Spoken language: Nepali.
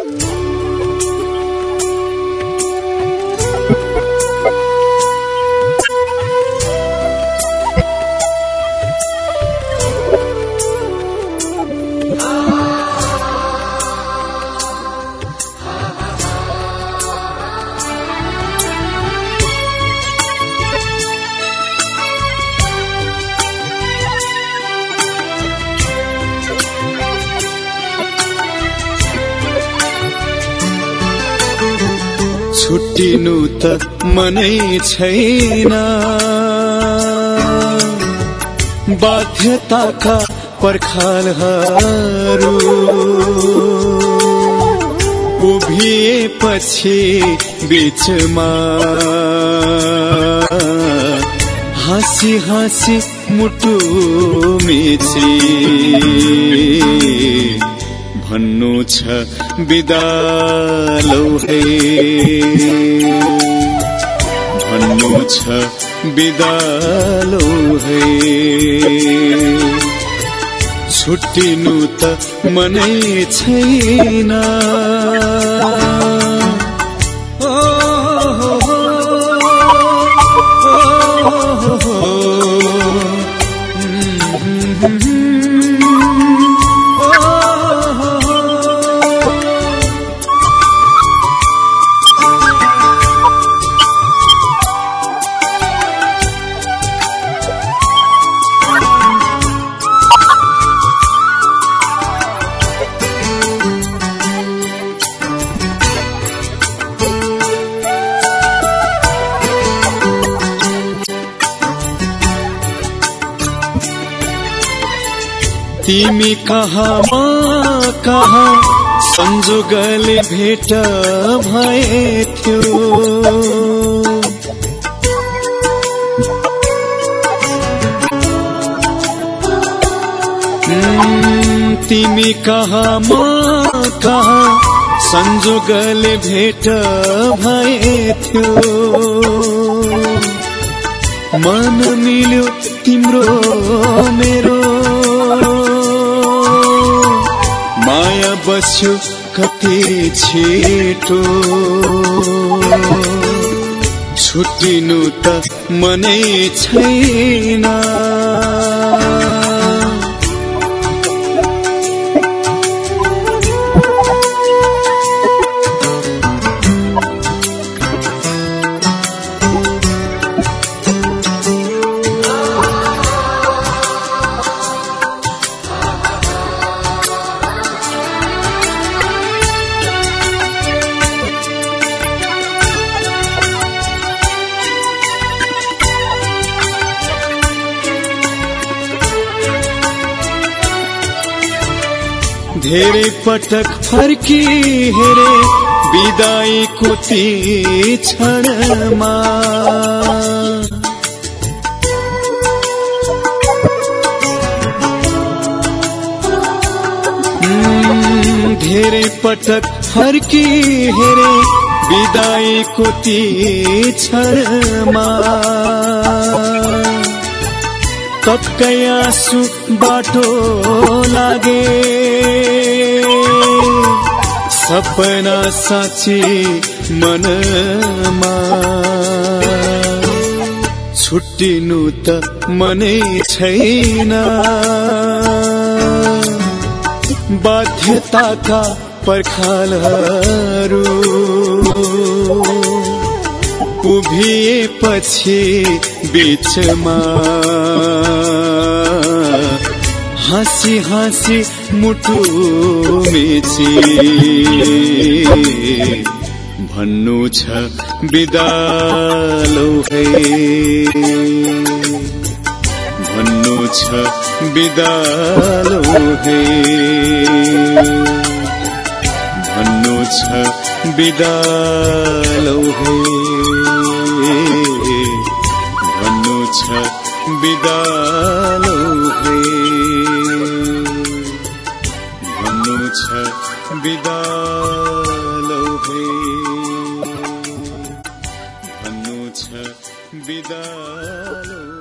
छुट्टिनु त मनै छैन, बाध्यताका पर्खालहरू उभिएपछि बीचमा हाँसी हाँसी मुटु मेची भन्नु छ बिदा लौ है, भन्नु छ बिदा लौ है। छुट्टिनु त मनै छैन, तिमी कहाँ म कहाँ संजोगले भेट भएथ्यो, तिमी कहाँ म कहाँ संजोगले भेट भएथ्यो। मन मिल्यो तिम्रो मेरो, माया बस्यो कति छिटो। छुट्टिनु त मनै छैन, धेरै पटक फर्की हेरे बिदाईको ती क्षणमा। धेरै पटक फर्की हेरे बिदाईको ती क्षणमा। तत्कै आँसु बाटो लागे, सपना साँची मनमा। छुट्टिनु त मनै छैन, बाध्यताका पर्खालहरू उभिएपछि बीचमा हाँसी हाँसी मुटु मेची भन्नु छ बिदा लौ है, भन्नु छ बिदा लौ है, भन्नु छ बिदा लौ है, भन्नु छ बिदा लौ है, भन्नु छ बिदा लौ है, भन्नु छ बिदा लौ।